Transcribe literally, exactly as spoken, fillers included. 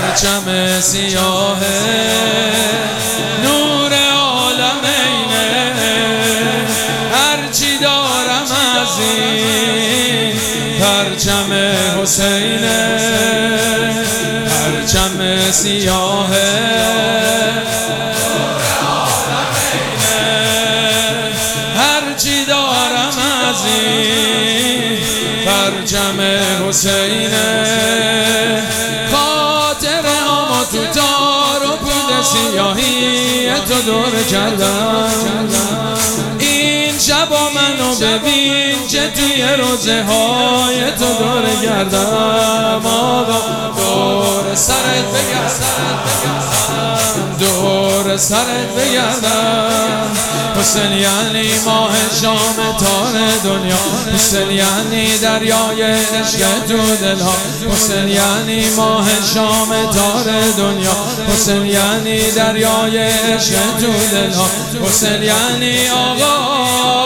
پرچم سیاه نور عالمینه، هرچی دارم از این پرچم حسینه. پرچم سیاه نور عالمینه، هرچی دارم از این پرچم حسینه. خاطرهامو تو تار و پود سیاهی تو دور کردم. این شبا منو ببین که توی روزه های تو دور گردم. آقا دور سرت بگردم، دور سرت بگردم. حسین یعنی ماه شام تار دنیا، حسین یعنی دریای عشق تو دلها، حسین یعنی ماه شام تار دنیا، حسین یعنی دریای عشق تو دلها، حسین یعنی آقا